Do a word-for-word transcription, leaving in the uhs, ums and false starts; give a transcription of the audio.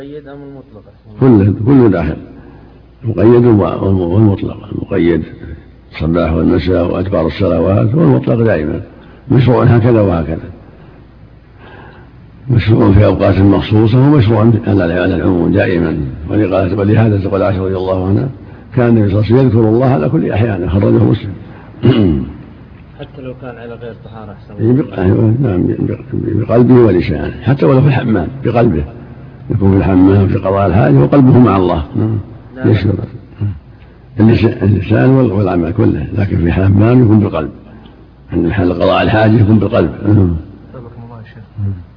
المقيد أم المطلق؟ كله كله داخل، المقيد والمطلق. المقيد الصباح والمساء وأدبار الصلوات، والمطلق دائما مشروع هكذا وهكذا، مشروع في أوقات مخصوصة ومشروع على العموم دائما. ولهذا تقول عائشة رضي الله عنها كان النبي صلى الله عليه وسلم يذكر الله على كل أحيان، خرجه مسلم. حتى لو كان على غير طهارة؟ نعم، بقلبه ولسانه، حتى ولو في الحمام بقلبه، يكون في الحمام في قضاء الحاجة وقلبه مع الله يشكر اللسان والعمل كله، لكن في الحمام يكون بالقلب، عند محل قضاء الحاجة يكون بالقلب.